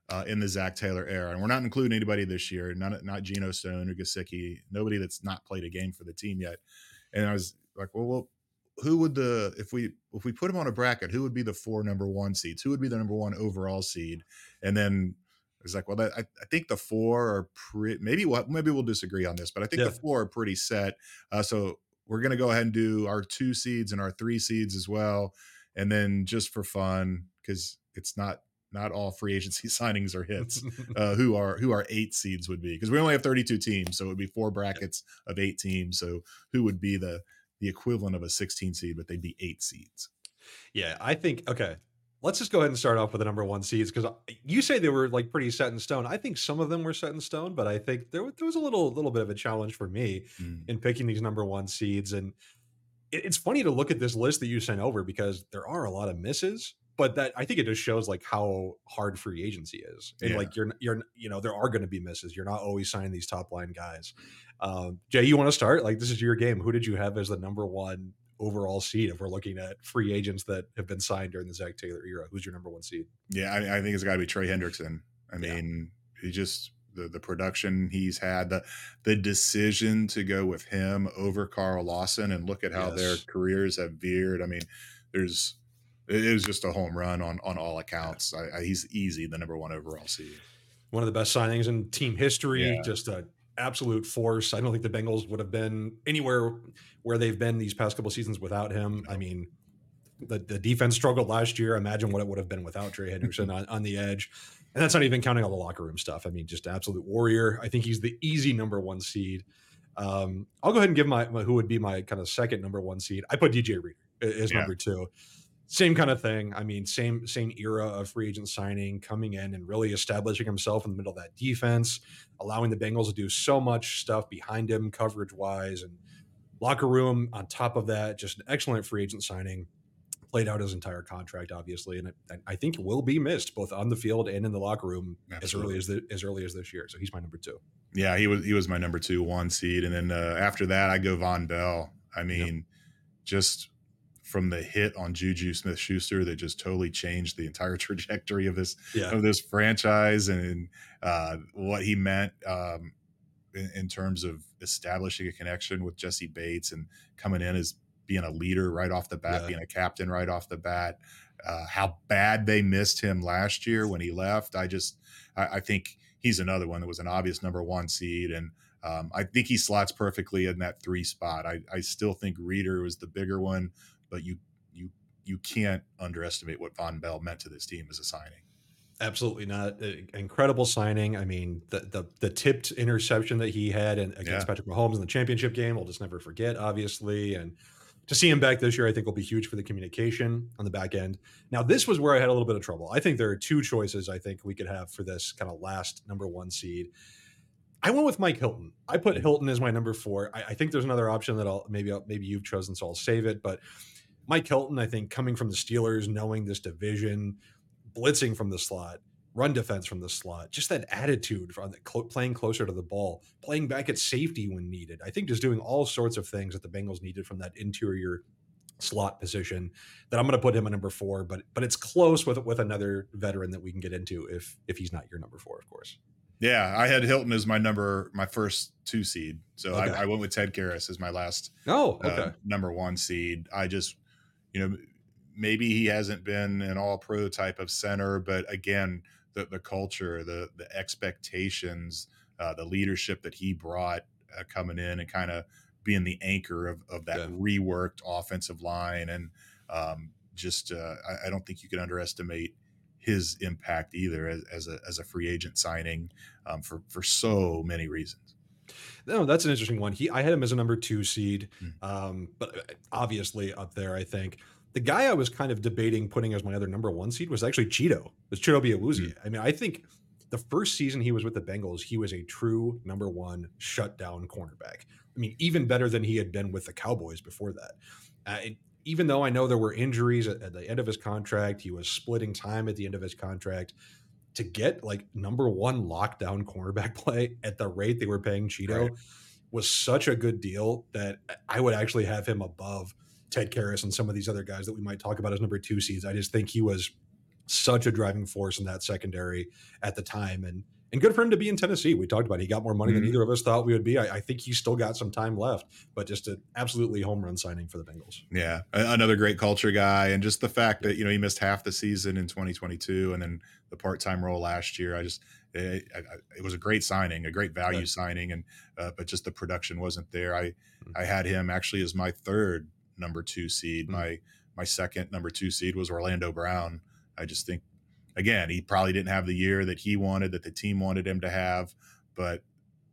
uh, in the Zach Taylor era. And we're not including anybody this year, not not Geno Stone or Gesicki, nobody that's not played a game for the team yet. And I was like, well, well, who would the if we if we put him on a bracket, who would be the four number one seeds? Who would be the number one overall seed? And then I was like, well, that, I, I think the four are pretty. Maybe what maybe we'll disagree on this, but I think the Yeah. four are pretty set. Uh, so we're gonna go ahead and do our two seeds and our three seeds as well, and then just for fun, because it's not not all free agency signings are hits. Uh, who are who our eight seeds would be, because we only have thirty-two teams, so it would be four brackets of eight teams. So who would be the the equivalent of a sixteen seed, but they'd be eight seeds. Yeah, I think okay. Let's just go ahead and start off with the number one seeds because you say they were like pretty set in stone. I think some of them were set in stone, but I think there, wa- there was a little little bit of a challenge for me Mm. in picking these number one seeds. And it, it's funny to look at this list that you sent over because there are a lot of misses, but that I think it just shows like how hard free agency is. And Yeah. like you're you're you know there are going to be misses. You're not always signing these top line guys. Um, Jay, you want to start? Like this is your game. Who did you have as the number one overall seed if we're looking at free agents that have been signed during the Zach Taylor era? Who's your number one seed? Yeah, I, I think it's got to be Trey Hendrickson. I Yeah. mean, he just the the production he's had, the the decision to go with him over Carl Lawson, and look at how their Yes. careers have veered. I mean, there's it is just a home run on on all Yeah. accounts. I, I, he's easy the number one overall seed. One of the best signings in team history, Yeah, just a absolute force. I don't think the Bengals would have been anywhere where they've been these past couple seasons without him. I no. mean, the, the defense struggled last year. Imagine what it would have been without Trey Hendrickson on, on the edge. And that's not even counting all the locker room stuff. I mean, just absolute warrior. I think he's the easy number one seed. Um, I'll go ahead and give my, my who would be my kind of second number one seed. I put D J Reader as Yeah, number two. Same kind of thing. I mean, same same era of free agent signing, coming in and really establishing himself in the middle of that defense, allowing the Bengals to do so much stuff behind him, coverage wise, and locker room. On top of that, just an excellent free agent signing. Played out his entire contract, obviously, and I, I think will be missed both on the field and in the locker room as early absolutely. as the, as early as this year. So he's my number two. Yeah, he was he was my number two one seed, and then uh, after that, I go Von Bell. I Yep. mean, just from the hit on Juju Smith Schuster that just totally changed the entire trajectory of this Yeah. of this franchise, and uh, what he meant um, in, in terms of establishing a connection with Jesse Bates and coming in as being a leader right off the bat, Yeah. being a captain right off the bat. Uh, how bad they missed him last year when he left. I just, I, I think he's another one that was an obvious number one seed. And um, I think he slots perfectly in that three spot. I, I still think Reader was the bigger one, but you, you, you can't underestimate what Von Bell meant to this team as a signing. Absolutely not. Uh, Incredible signing. I mean, the the the tipped interception that he had in, against Yeah. Patrick Mahomes in the championship game, we'll just never forget, obviously. And to see him back this year, I think will be huge for the communication on the back end. Now, this was where I had a little bit of trouble. I think there are two choices I think we could have for this kind of last number one seed. I went with Mike Hilton. I put Hilton as my number four. I, I think there's another option that I'll maybe I'll, maybe you've chosen, so I'll save it. But Mike Hilton, I think, coming from the Steelers, knowing this division, blitzing from the slot, run defense from the slot, just that attitude from the, cl- playing closer to the ball, playing back at safety when needed. I think just doing all sorts of things that the Bengals needed from that interior slot position. That I'm going to put him at number four, but but it's close with with another veteran that we can get into if if he's not your number four, of course. Yeah. I had Hilton as my number, my first two seed. So I, Okay. I went with Ted Karras as my last Oh, uh, okay. number one seed. I just, you know, maybe he hasn't been an all pro type of center, but again, the, the culture, the, the expectations, uh, the leadership that he brought uh, coming in and kind of being the anchor of, of that Yeah. reworked offensive line. And um, just, uh, I, I don't think you can underestimate his impact either as, as a, as a free agent signing um, for, for so many reasons. No, that's an interesting one. He, I had him as a number two seed, Mm. um, but uh, obviously up there. I think the guy I was kind of debating putting as my other number one seed was actually Cheeto. It was Cheeto Biawuzie. I mean, I think the first season he was with the Bengals, he was a true number one shutdown cornerback. I mean, even better than he had been with the Cowboys before that. Uh, it, even though I know there were injuries at, at the end of his contract, he was splitting time at the end of his contract. To get like number one lockdown cornerback play at the rate they were paying Cheeto Right. was such a good deal that I would actually have him above Ted Karras and some of these other guys that we might talk about as number two seeds. I just think he was such a driving force in that secondary at the time. And and good for him to be in Tennessee. We talked about it. He got more money than Mhm. either of us thought we would be. I, I think he's still got some time left, but just an absolutely home run signing for the Bengals. Yeah, a- another great culture guy, and just the fact Yep. that you know he missed half the season in twenty twenty-two, and then the part-time role last year. I just it, I, I- it was a great signing, a great value Right. signing, and uh, but just the production wasn't there. I Mm, I had him actually as my third number two seed. mm, My my second number two seed was Orlando Brown. I just think again he probably didn't have the year that he wanted, that the team wanted him to have, but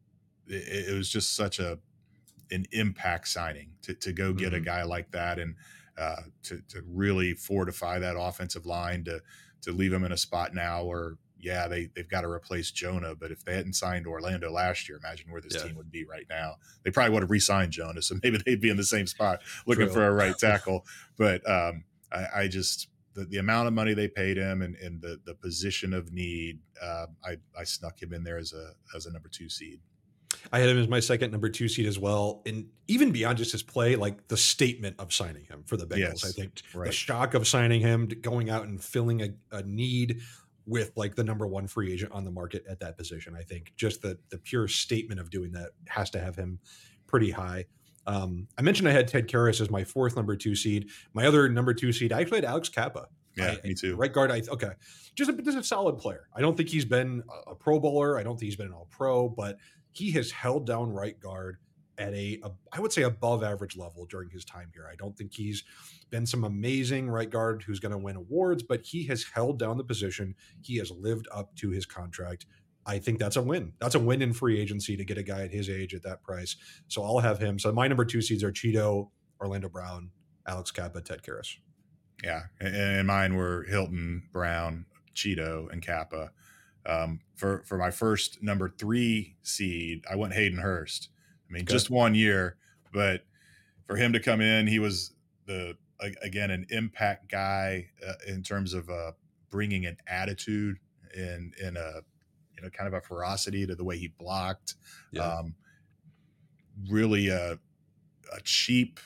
it, it was just such a an impact signing to, to go get a mhm. guy like that and uh, to, to really fortify that offensive line to to leave him in a spot now where yeah they they've got to replace Jonah, but if they hadn't signed Orlando last year, imagine where this Yeah, team would be right now. They probably would have re-signed Jonah, so maybe they'd be in the same spot looking true. for a right tackle. But um, I, I just the, the amount of money they paid him and, and the the position of need, uh, I I snuck him in there as a as a number two seed. I had him as my second number two seed as well. And even beyond just his play, like the statement of signing him for the Bengals, I Yes, think the right. shock of signing him, to going out and filling a, a need with like the number one free agent on the market at that position. I think just the the pure statement of doing that has to have him pretty high. Um, I mentioned I had Ted Karras as my fourth number two seed. My other number two seed, I actually had Alex Kappa. I, Yeah, I- me too. right guard. I okay, just a, just a solid player. I don't think he's been a, a Pro Bowler. I don't think he's been an All Pro, but he has held down right guard at a, a I would say above average level during his time here. I don't think he's been some amazing right guard who's going to win awards, but he has held down the position. He has lived up to his contract. I think that's a win. That's a win in free agency to get a guy at his age at that price. So I'll have him. So my number two seeds are Cheeto, Orlando Brown, Alex Kappa, Ted Karras. Yeah, and, and mine were Hilton, Brown, Cheeto, and Kappa. Um, for for my first number three seed, I went Hayden Hurst. I mean, Okay. just one year, but for him to come in, he was the again an impact guy uh, in terms of uh, bringing an attitude and in a you know kind of a ferocity to the way he blocked. Yeah. Um, really a, a cheap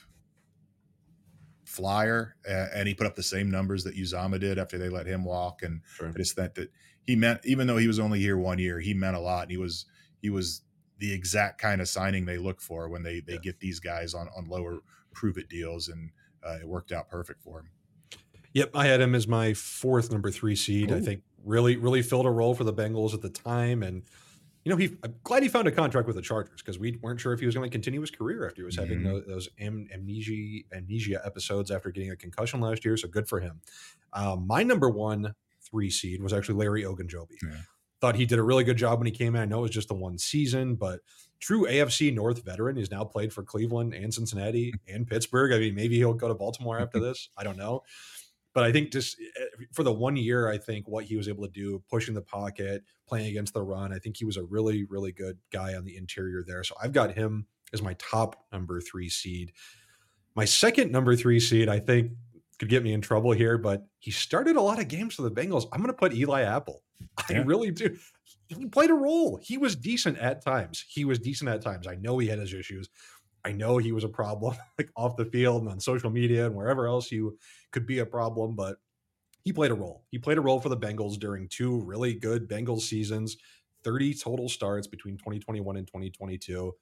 flyer, and he put up the same numbers that Uzama did after they let him walk. And Sure. I just think that he meant, even though he was only here one year, he meant a lot. And he was he was the exact kind of signing they look for when they they Yeah. get these guys on on lower prove it deals, and uh, it worked out perfect for him. Yep, I had him as my fourth number three seed. I Oh, think really, really filled a role for the Bengals at the time, and you know, he I'm glad he found a contract with the Chargers because we weren't sure if he was going to continue his career after he was having hmm those, those am, amnesia amnesia episodes after getting a concussion last year. So good for him. Um, my number one three seed was actually Larry Ogunjobi. yeah, Thought he did a really good job when he came in. I know it was just the one season, but true A F C North veteran. He's now played for Cleveland and Cincinnati and Pittsburgh. I mean, maybe he'll go to Baltimore after this. I don't know. But I think just eh, for the one year, I think what he was able to do, pushing the pocket, playing against the run, I think he was a really, really good guy on the interior there. So I've got him as my top number three seed. My second number three seed, I think, could get me in trouble here, but he started a lot of games for the Bengals. I'm going to put Eli Apple. I yeah, really do. He played a role. He was decent at times. He was decent at times. I know he had his issues. I know he was a problem like off the field and on social media and wherever else you could be a problem, but he played a role. He played a role for the Bengals during two really good Bengals seasons, thirty total starts between twenty twenty-one and twenty twenty-two.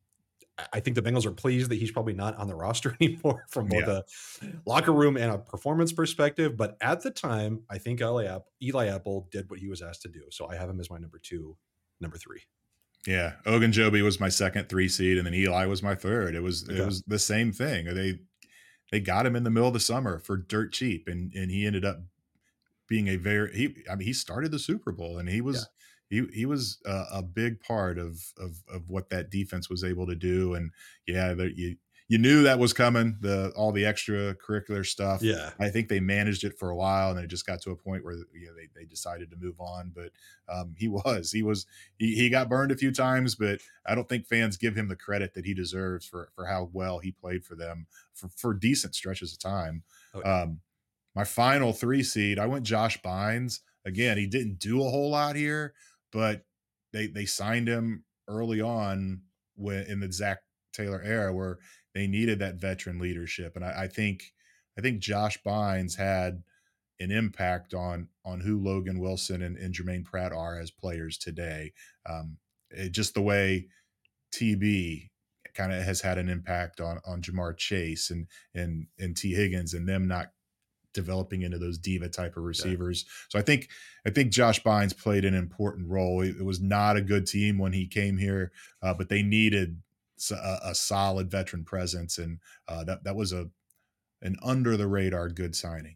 I think the Bengals are pleased that he's probably not on the roster anymore from both yeah. a locker room and a performance perspective. But at the time, I think Eli, App- Eli Apple did what he was asked to do. So I have him as my number two, number three. Yeah, Ogunjobi was my second three seed, and then Eli was my third. It was it Okay. was the same thing. They they got him in the middle of the summer for dirt cheap, and and he ended up being a very he I mean he started the Super Bowl, and he Yeah. was he he was a, a big part of of of what that defense was able to do. And yeah, there, you you knew that was coming, the all the extracurricular stuff. Yeah. I think they managed it for a while, and then it just got to a point where you know they, they decided to move on. But um, he was he was he, he got burned a few times, but I don't think fans give him the credit that he deserves for for how well he played for them for for decent stretches of time. Oh, yeah. Um, my final three seed, I went Josh Bynes. Again, he didn't do a whole lot here, but they they signed him early on when in the Zach Taylor era where they needed that veteran leadership. And I, I think I think Josh Bynes had an impact on on who Logan Wilson and, and Jermaine Pratt are as players today. Um, it, just the way T B kind of has had an impact on on Jamar Chase and and and T Higgins and them not developing into those diva type of Yeah. receivers. So I think I think Josh Bynes played an important role. It, it was not a good team when he came here, uh, but they needed a, a solid veteran presence, and uh, that that was a an under the radar good signing.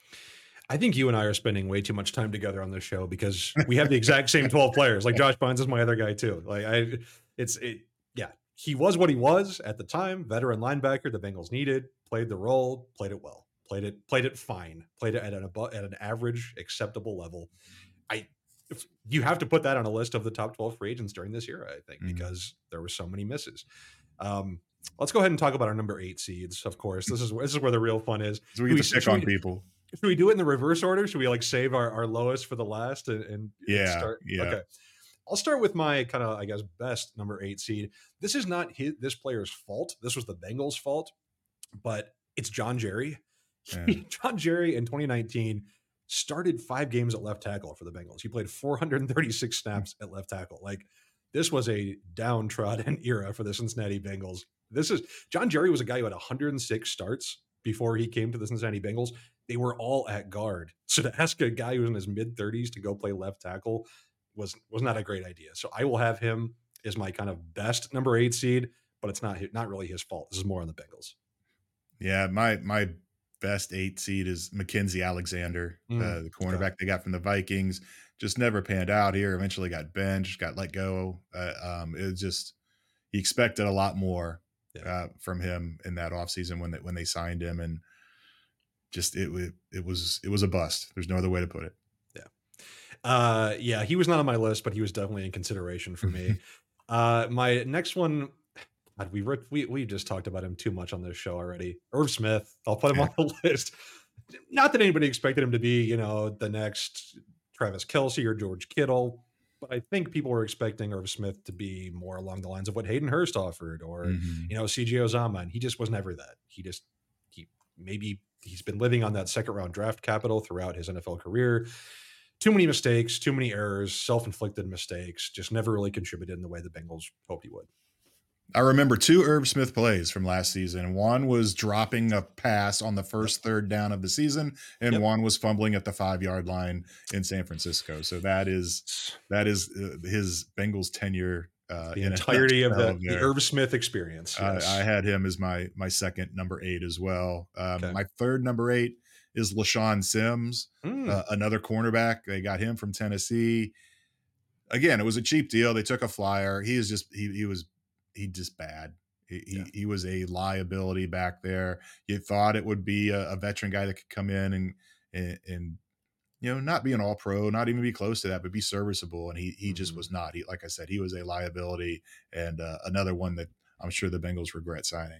I think you and I are spending way too much time together on this show because we have the exact same twelve players. Like Josh Bynes is my other guy too. Like I, it's it. Yeah, he was what he was at the time. Veteran linebacker the Bengals needed. Played the role. Played it well. Played it. Played it fine. Played it at an above at an average acceptable level. I. If, you have to put that on a list of the top twelve free agents during this era, I think, Mhm. because there were so many misses. Um, let's go ahead and talk about our number eight seeds. Of course, this is this is where the real fun is. So we Do get we, to pick should on we, people. should we do it in the reverse order? Should we like save our, our lowest for the last and, and, and Yeah, start? yeah. Okay. I'll start with my kind of, I guess, best number eight seed. This is not his, this player's fault. This was the Bengals' fault, but it's John Jerry. Yeah. John Jerry in twenty nineteen started five games at left tackle for the Bengals. He played four hundred thirty-six snaps at left tackle. Like this was a downtrodden era for the Cincinnati Bengals. This is John Jerry was a guy who had one hundred six starts before he came to the Cincinnati Bengals. They were all at guard. So to ask a guy who's in his mid thirties to go play left tackle was was not a great idea. So I will have him as my kind of best number eight seed, but it's not not really his fault. This is more on the Bengals. Yeah, my my best eight seed is Mackenzie Alexander, Mm, uh, the cornerback okay. they got from the Vikings. Just never panned out here. Eventually got benched, got let go. Uh, um, it was just he expected a lot more Yeah. uh, from him in that offseason when they, when they signed him, and just it, it it was it was a bust. There's no other way to put it. Yeah. Uh, yeah, he was not on my list, but he was definitely in consideration for me. uh, my next one, God, we re- we we just talked about him too much on this show already. Irv Smith, I'll put him Yeah. on the list. Not that anybody expected him to be, you know, the next Travis Kelce or George Kittle, but I think people were expecting Irv Smith to be more along the lines of what Hayden Hurst offered, or Mhm. you know, C J Ozama, and he just was never that. He just he maybe he's been living on that second round draft capital throughout his N F L career. Too many mistakes, too many errors, self-inflicted mistakes, just never really contributed in the way the Bengals hoped he would. I remember two Irv Smith plays from last season. One was dropping a pass on the Yep. first third down of the season, and Yep. one was fumbling at the five yard line in San Francisco. So that is that is uh, his Bengals tenure uh, The in a entirety of nutshell the the there. Irv Smith experience. I, I Yes. had him as my my second number eight as well. Um, Okay. my third number eight is LaShawn Sims, uh, Mm, another cornerback. They got him from Tennessee. Again, it was a cheap deal. They took a flyer. He is just he he was he just bad. He, yeah. he he was a liability back there. You thought it would be a, a veteran guy that could come in and, and and you know not be an all pro, not even be close to that, but be serviceable. And he he just Mhm. was not. He like I said, he was a liability and uh, another one that I'm sure the Bengals regret signing.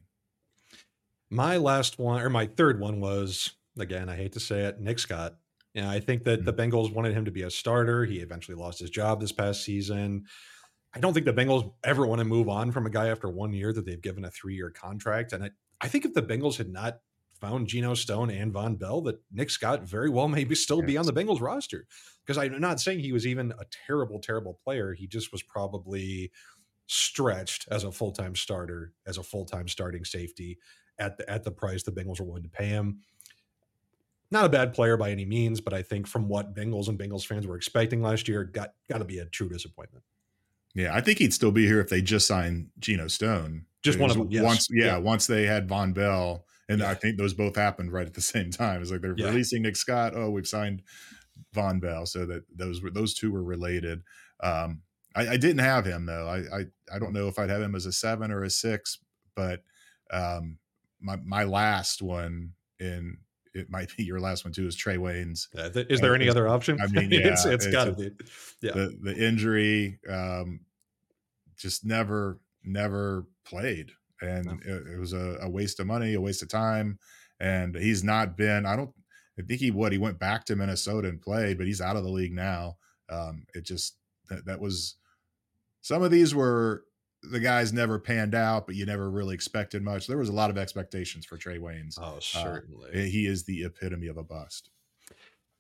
My last one, or my third one, was again, I hate to say it, Nick Scott. Yeah, I think that the Mm, Bengals wanted him to be a starter. He eventually lost his job this past season. I don't think the Bengals ever want to move on from a guy after one year that they've given a three-year contract. And I, I think if the Bengals had not found Geno Stone and Von Bell, that Nick Scott very well maybe still be on yes. the Bengals roster. Because I'm not saying he was even a terrible, terrible player. He just was probably stretched as a full-time starter, as a full-time starting safety at the at the price the Bengals were willing to pay him. Not a bad player by any means, but I think from what Bengals and Bengals fans were expecting last year, got got to be a true disappointment. Yeah, I think he'd still be here if they just signed Geno Stone. Just one Because of them, yes. once, yeah, Yeah. once they had Von Bell, and I Yeah. think those both happened right at the same time. It's like they're Yeah. releasing Nick Scott. Oh, we've signed Von Bell, so that those were those two were related. Um, I, I didn't have him though. I, I I don't know if I'd have him as a seven or a six, but um, my my last one, and it might be your last one too, is Trey Waynes. Yeah, th- Is Uh, there any is- other option? I mean, it's yeah, it's it's got to just be. Yeah. the the injury. Um, just never never played, No. and it, it was a, a waste of money, a waste of time. And he's not been, I don't I think he what he went back to Minnesota and played, but he's out of the league now. Um it just that, that was some of these were the guys never panned out, but you never really expected much. There was a lot of expectations for Trey Waynes. Oh, uh certainly. he is the epitome of a bust.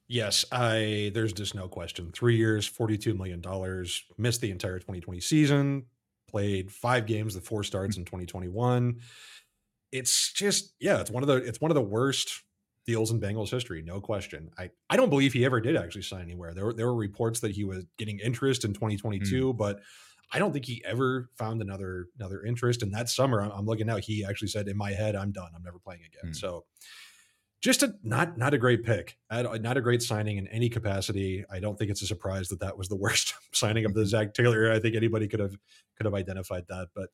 Yes, I there's just no question. three years, forty-two million dollars, missed the entire twenty twenty season, played five games with four starts in twenty twenty-one. It's just yeah, it's one of the it's one of the worst deals in Bengals history, no question. I I don't believe he ever did actually sign anywhere. There were there were reports that he was getting interest in Mm, twenty twenty-two, but I don't think he ever found another another interest. And that summer, I'm, I'm looking now, he actually said, "In my head, I'm done. I'm never playing again." mm, So just a not not a great pick. I not a great signing in any capacity. I don't think it's a surprise that that was the worst signing of the mhm, Zach Taylor era. I think anybody could have could have identified that. But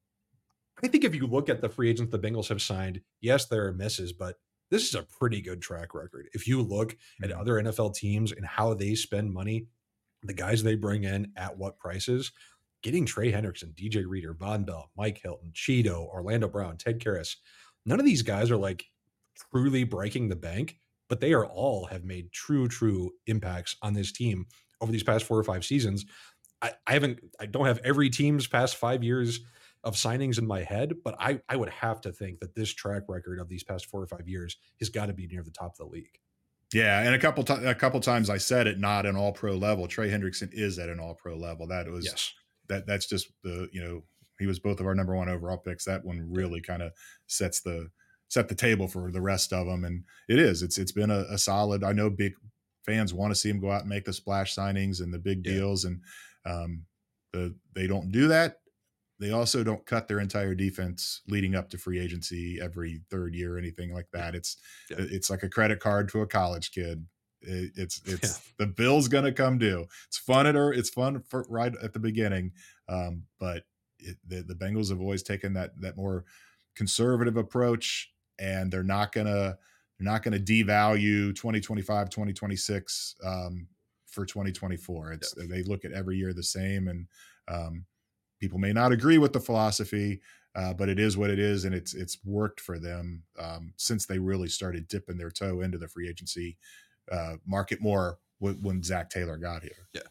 I think if you look at the free agents the Bengals have signed, yes, there are misses, but this is a pretty good track record. If you look at mm. other N F L teams and how they spend money, the guys they bring in at what prices, getting Trey Hendrickson, D J Reader, Von Bell, Mike Hilton, Cheeto, Orlando Brown, Ted Karras, none of these guys are like truly breaking the bank, but they are all have made true, true impacts on this team over these past four or five seasons. I, I haven't, I don't have every team's past five years of signings in my head, but I, I would have to think that this track record of these past four or five years has got to be near the top of the league. Yeah, and a couple ti a couple times I said it, not an all pro level. Trey Hendrickson is at an all pro level. That was Yes. that that's just the, you know, he was both of our number one overall picks. That one Yeah. really kind of sets the set the table for the rest of them. And it is. It's it's been a, a solid. I know big fans want to see him go out and make the splash signings and the big Yeah. deals, and um, the they don't do that. They also don't cut their entire defense leading up to free agency every third year or anything like Yeah. that. It's Yeah. it's like a credit card to a college kid. It, it's Yeah. it's the bill's gonna come due. It's fun at her. It's fun for right at the beginning, um, but it, the the Bengals have always taken that that more conservative approach, and they're not gonna they're not gonna devalue twenty twenty-five, twenty twenty-six um, for twenty twenty-four. Yeah. It's they look at every year the same, and um, people may not agree with the philosophy, uh, but it is what it is, and it's it's worked for them um, since they really started dipping their toe into the free agency uh, market more when, when Zach Taylor got here. Yeah.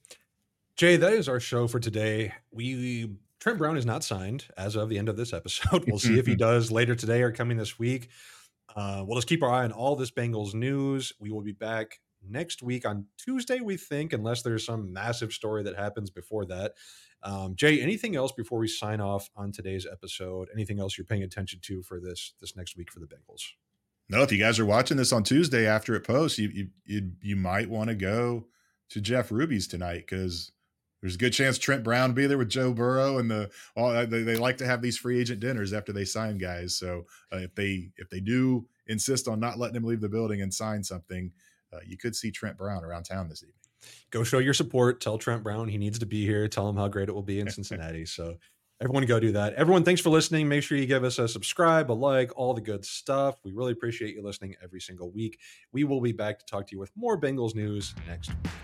Jay, that is our show for today. We Trent Brown is not signed as of the end of this episode. We'll see if he does later today or coming this week. Uh, we'll just keep our eye on all this Bengals news. We will be back next week on Tuesday, we think, unless there's some massive story that happens before that. Um, Jay, anything else before we sign off on today's episode? Anything else you're paying attention to for this this next week for the Bengals? No, if you guys are watching this on Tuesday after it posts, you you you, you might want to go to Jeff Ruby's tonight because there's a good chance Trent Brown will be there with Joe Burrow, and the all they, they like to have these free agent dinners after they sign guys. So uh, if they if they do insist on not letting him leave the building and sign something, uh, you could see Trent Brown around town this Go show your support. Tell Trent Brown he needs to be here. Tell him how great it will be in evening. Cincinnati. So everyone go do that. Everyone, thanks for listening. Make sure you give us a subscribe, a like, all the good stuff. We really appreciate you listening every single week. We will be back to talk to you with more Bengals news next week.